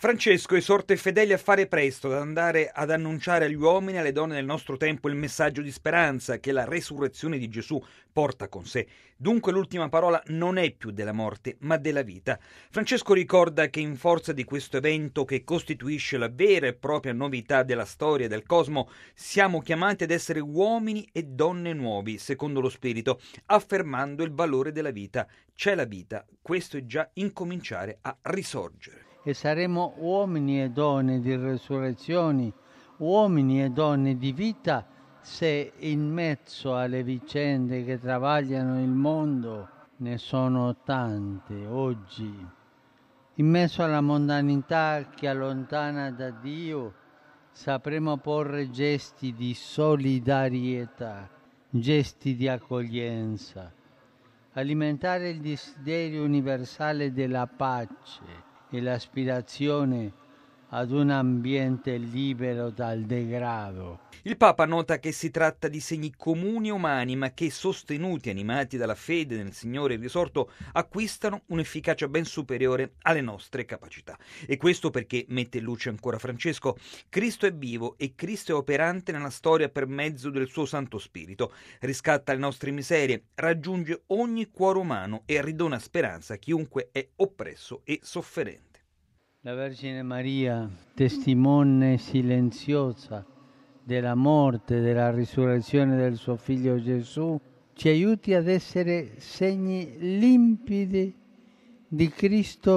Francesco esorta i fedeli a fare presto, ad andare ad annunciare agli uomini e alle donne del nostro tempo il messaggio di speranza che la resurrezione di Gesù porta con sé. Dunque l'ultima parola non è più della morte, ma della vita. Francesco ricorda che in forza di questo evento che costituisce la vera e propria novità della storia del cosmo, siamo chiamati ad essere uomini e donne nuovi, secondo lo Spirito, affermando il valore della vita. C'è la vita, questo è già incominciare a risorgere. E saremo uomini e donne di resurrezioni, uomini e donne di vita, se in mezzo alle vicende che travagliano il mondo, ne sono tante oggi, in mezzo alla mondanità che allontana da Dio, sapremo porre gesti di solidarietà, gesti di accoglienza, alimentare il desiderio universale della pace e l'aspirazione ad un ambiente libero dal degrado. Il Papa nota che si tratta di segni comuni umani, ma che, sostenuti e animati dalla fede nel Signore risorto, acquistano un'efficacia ben superiore alle nostre capacità. E questo perché, mette in luce ancora Francesco, Cristo è vivo e Cristo è operante nella storia per mezzo del suo Santo Spirito, riscatta le nostre miserie, raggiunge ogni cuore umano e ridona speranza a chiunque è oppresso e sofferente. La Vergine Maria, testimone silenziosa della morte e della risurrezione del suo Figlio Gesù, ci aiuti ad essere segni limpidi di Cristo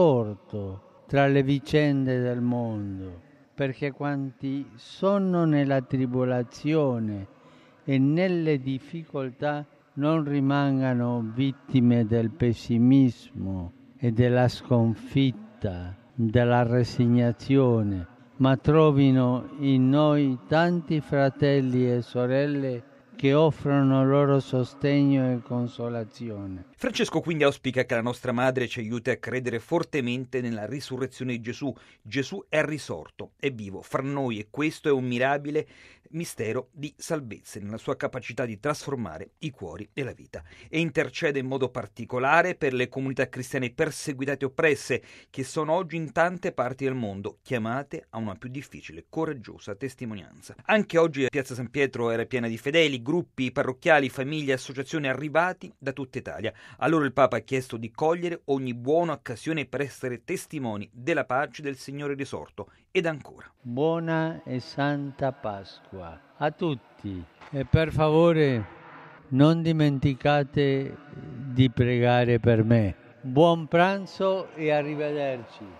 risorto tra le vicende del mondo, perché quanti sono nella tribolazione e nelle difficoltà non rimangano vittime del pessimismo e della sconfitta, della resignazione, ma trovino in noi tanti fratelli e sorelle che offrono loro sostegno e consolazione. Francesco quindi auspica che la nostra Madre ci aiuti a credere fortemente nella risurrezione di Gesù. Gesù è risorto, è vivo fra noi e questo è un mirabile mistero di salvezza nella sua capacità di trasformare i cuori e la vita. E intercede in modo particolare per le comunità cristiane perseguitate e oppresse che sono oggi in tante parti del mondo, chiamate a una più difficile, coraggiosa testimonianza. Anche oggi Piazza San Pietro era piena di fedeli, gruppi parrocchiali, famiglie, associazioni arrivati da tutta Italia. Allora il Papa ha chiesto di cogliere ogni buona occasione per essere testimoni della pace del Signore risorto. Ed ancora. Buona e Santa Pasqua a tutti e per favore non dimenticate di pregare per me. Buon pranzo e arrivederci.